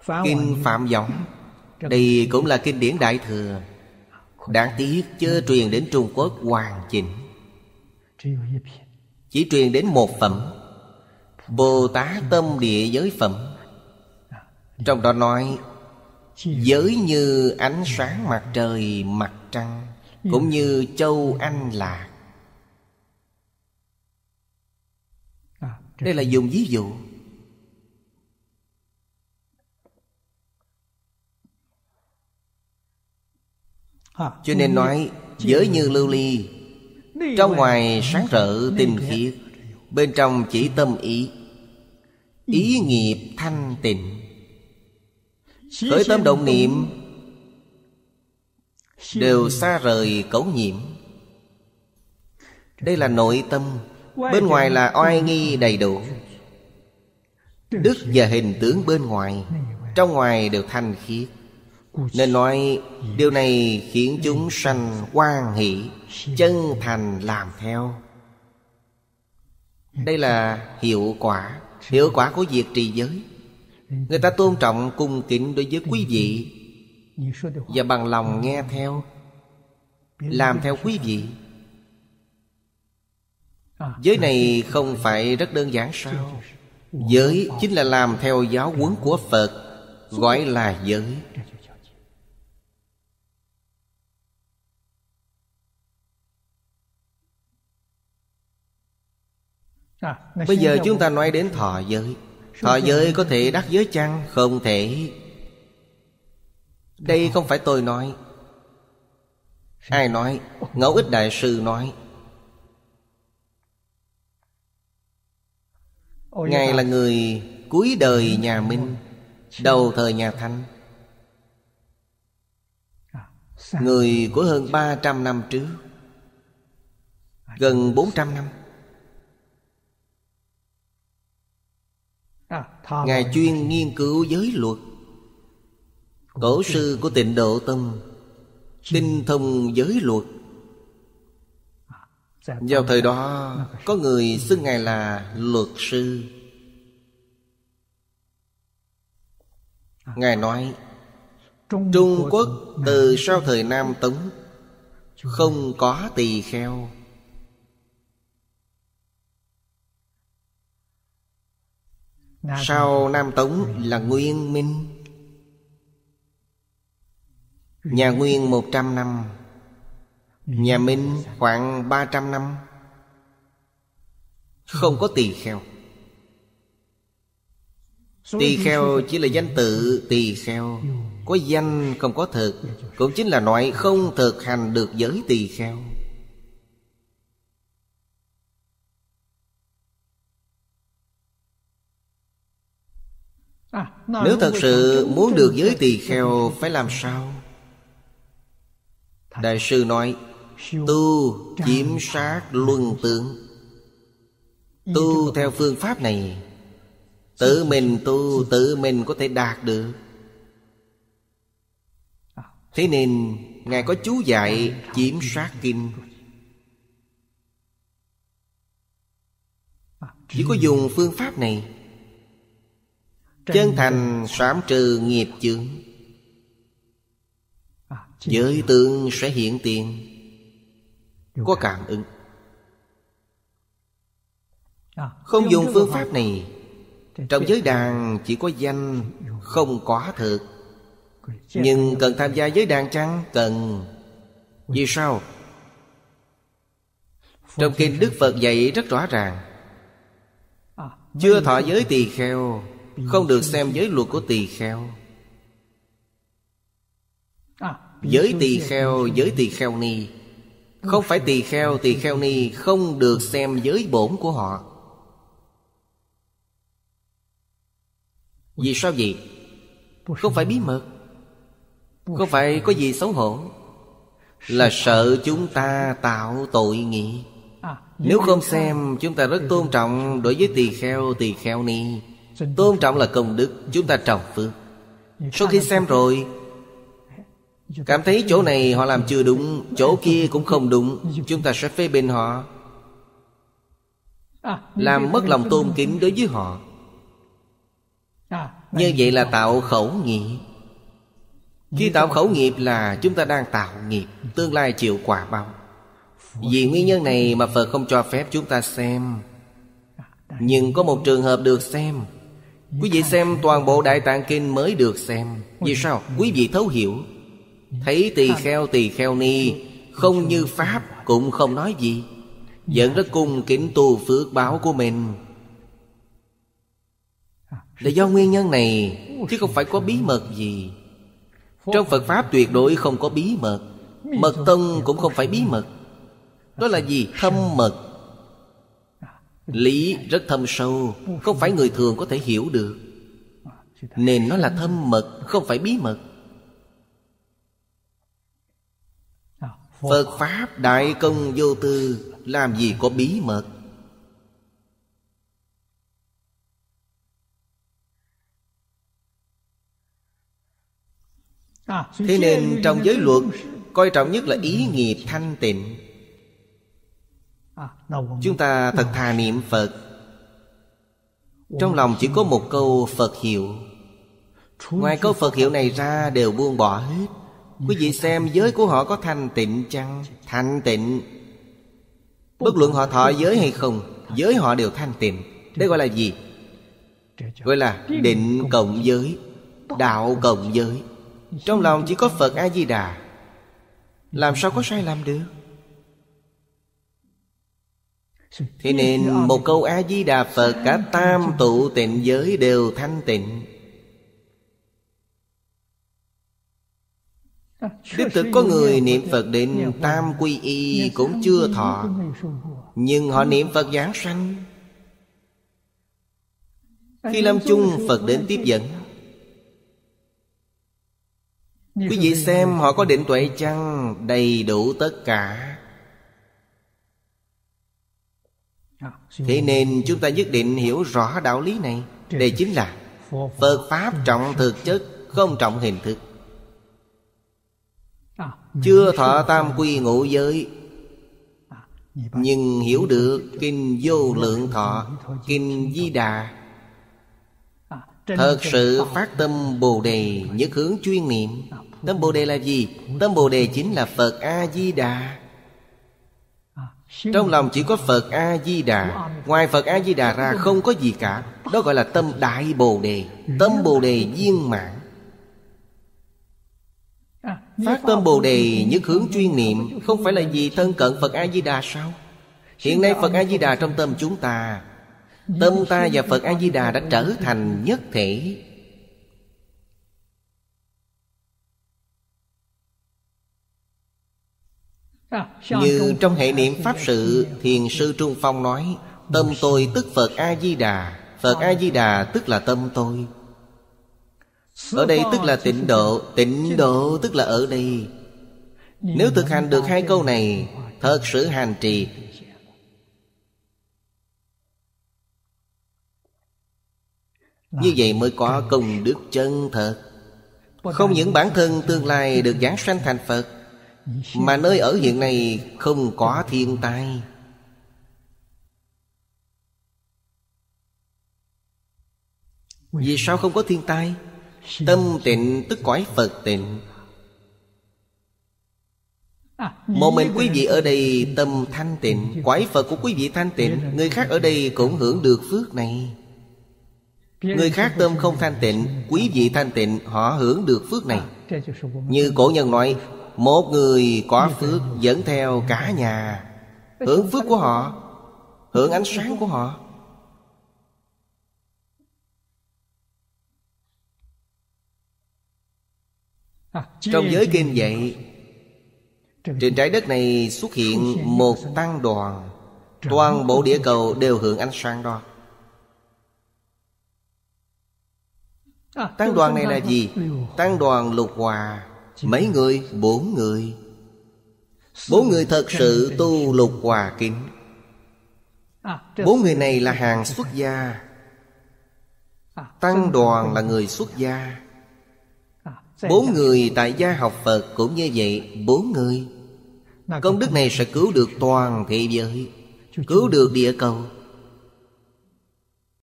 Kinh Phạm Võng, đây cũng là kinh điển Đại Thừa. Đáng tiếc chưa truyền đến Trung Quốc hoàn chỉnh, chỉ truyền đến một phẩm, Bồ Tát Tâm Địa Giới Phẩm. Trong đó nói giới như ánh sáng mặt trời, mặt trăng, cũng như châu Anh Lạc. Đây là dùng ví dụ. Cho nên nói giới như lưu ly, trong ngoài sáng rỡ tinh khiết, bên trong chỉ tâm ý, ý nghiệp thanh tịnh. Khởi tâm động niệm đều xa rời cấu nhiễm. Đây là nội tâm. Bên ngoài là oai nghi đầy đủ, đức và hình tướng bên ngoài, trong ngoài đều thanh khiết. Nên nói điều này khiến chúng sanh hoan hỷ, chân thành làm theo. Đây là hiệu quả của việc trì giới. Người ta tôn trọng cung kính đối với quý vị, và bằng lòng nghe theo, làm theo quý vị. Giới này không phải rất đơn giản sao? Giới chính là làm theo giáo huấn của Phật, gọi là giới. Bây giờ chúng ta nói đến thọ giới. Thọ giới có thể đắc giới chăng? Không thể. Đây không phải tôi nói. Ai nói? Ngẫu Ích Đại Sư nói. Ngài là người cuối đời nhà Minh, đầu thời nhà Thanh, người của hơn 300 năm trước, gần 400 năm. Ngài chuyên nghiên cứu giới luật. Tổ sư của Tịnh Độ Tông tinh thông giới luật. Vào thời đó có người xưng Ngài là luật sư. Ngài nói Trung Quốc từ sau thời Nam Tống không có tỳ kheo. Sau Nam Tống là Nguyên Minh. Nhà Nguyên 100 năm, nhà Minh khoảng 300 năm. Không có tỳ kheo. Tỳ kheo chỉ là danh tự tỳ kheo, có danh không có thực. Cũng chính là nói không thực hành được giới tỳ kheo. Nếu thật sự muốn được giới tỳ kheo phải làm sao? Đại sư nói tu chiếm sát luân tướng. Tu theo phương pháp này, tự mình tu, tự mình có thể đạt được. Thế nên Ngài có chú dạy chiếm sát kinh. Chỉ có dùng phương pháp này, chân thành xóa trừ nghiệp chướng, giới tướng sẽ hiện tiền, có cảm ứng. Không dùng phương pháp này, trong giới đàn chỉ có danh, không có thực. Nhưng cần tham gia giới đàn chăng? Cần. Vì sao? Trong kinh Đức Phật dạy rất rõ ràng, chưa thọ giới tỳ kheo không được xem giới luật của tỳ kheo. Giới tỳ kheo, giới tỳ kheo ni, không phải tỳ kheo ni không được xem giới bổn của họ. Vì sao vậy? Không phải bí mật, không phải có gì xấu hổ, là sợ chúng ta tạo tội nghiệp. Nếu không xem, chúng ta rất tôn trọng đối với tỳ kheo ni. Tôn trọng là công đức, chúng ta trồng phước. Sau khi xem rồi, cảm thấy chỗ này họ làm chưa đúng, chỗ kia cũng không đúng, chúng ta sẽ phê bình họ, làm mất lòng tôn kính đối với họ. Như vậy là tạo khẩu nghiệp. Khi tạo khẩu nghiệp là chúng ta đang tạo nghiệp, tương lai chịu quả báo. Vì nguyên nhân này mà Phật không cho phép chúng ta xem. Nhưng có một trường hợp được xem. Quý vị xem toàn bộ Đại Tạng Kinh mới được xem. Vì sao? Quý vị thấu hiểu. Thấy tỳ kheo ni không như Pháp cũng không nói gì, vẫn rất cung kính tu phước báo của mình. Là do nguyên nhân này, chứ không phải có bí mật gì. Trong Phật Pháp tuyệt đối không có bí mật. Mật tông cũng không phải bí mật. Đó là gì? Thâm mật. Lý rất thâm sâu, không phải người thường có thể hiểu được. Nên nó là thâm mật, không phải bí mật. Phật Pháp đại công vô tư, làm gì có bí mật. Thế nên trong giới luật, coi trọng nhất là ý nghiệp thanh tịnh. Chúng ta thật thà niệm Phật, trong lòng chỉ có một câu Phật hiệu. Ngoài câu Phật hiệu này ra đều buông bỏ hết. Quý vị xem giới của họ có thanh tịnh chăng? Thanh tịnh. Bất luận họ thọ giới hay không, giới họ đều thanh tịnh. Đây gọi là gì? Gọi là định cộng giới, đạo cộng giới. Trong lòng chỉ có Phật A-di-đà, làm sao có sai lầm được? Thế nên một câu A-di-đà Phật, cả tam tụ tịnh giới đều thanh tịnh. Đích thực có người niệm Phật đến tam quy y cũng chưa thọ, nhưng họ niệm Phật giảng sanh. Khi lâm chung Phật đến tiếp dẫn. Quý vị xem họ có định tuệ chăng? Đầy đủ tất cả. Thế nên chúng ta nhất định hiểu rõ đạo lý này. Đây chính là Phật Pháp trọng thực chất, không trọng hình thức. Chưa thọ tam quy ngũ giới, nhưng hiểu được Kinh Vô Lượng Thọ, Kinh Di Đà, thật sự phát tâm Bồ Đề, nhất hướng chuyên niệm. Tâm Bồ Đề là gì? Tâm Bồ Đề chính là Phật A-di-đà. Trong lòng chỉ có Phật A-di-đà, ngoài Phật A-di-đà ra không có gì cả. Đó gọi là tâm Đại Bồ Đề, tâm Bồ Đề viên mãn. Phát tâm Bồ Đề nhất hướng chuyên niệm, không phải là gì thân cận Phật A-di-đà sao? Hiện nay Phật A-di-đà trong tâm chúng ta, tâm ta và Phật A-di-đà đã trở thành nhất thể. Như trong hệ niệm Pháp sự, Thiền sư Trung Phong nói, tâm tôi tức Phật A-di-đà, Phật A-di-đà tức là tâm tôi. Ở đây tức là tịnh độ, tịnh độ tức là ở đây. Nếu thực hành được hai câu này, thật sự hành trì, như vậy mới có công đức chân thật. Không những bản thân tương lai được giảng sanh thành Phật, mà nơi ở hiện nay không có thiên tai. Vì sao không có thiên tai? Tâm tịnh tức cõi Phật tịnh. Một mình quý vị ở đây tâm thanh tịnh, cõi Phật của quý vị thanh tịnh, người khác ở đây cũng hưởng được phước này. Người khác tâm không thanh tịnh, quý vị thanh tịnh, họ hưởng được phước này. Như cổ nhân nói, một người có phước dẫn theo cả nhà, hưởng phước của họ, hưởng ánh sáng của họ. Trong giới kinh dạy, trên trái đất này xuất hiện một tăng đoàn, toàn bộ địa cầu đều hưởng ánh sáng đó. Tăng đoàn này là gì? Tăng đoàn lục hòa. Mấy người? 4 người. 4 người thật sự tu lục hòa kính. 4 người này là hàng xuất gia. Tăng đoàn là người xuất gia. 4 người tại gia học Phật cũng như vậy. 4 người. Công đức này sẽ cứu được toàn thế giới, cứu được địa cầu.